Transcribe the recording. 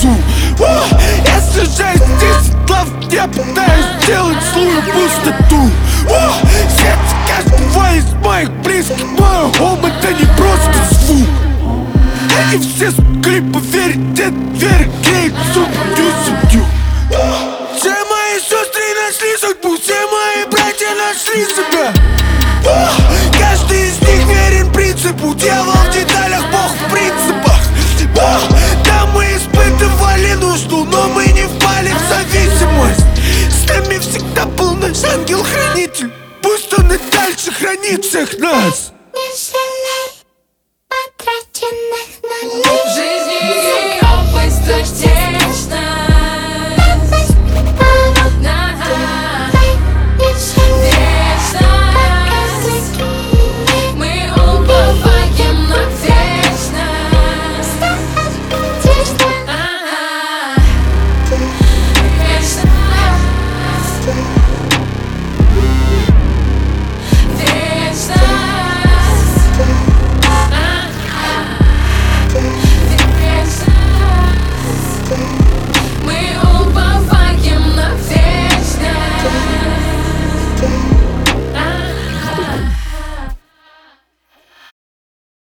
несу. Я сражаюсь 10 лав, я пытаюсь сделать злую пустоту. Сердце каждого из моих близких, мой ум — это не просто звук. Они все смогли поверить, это вера клеит зубы.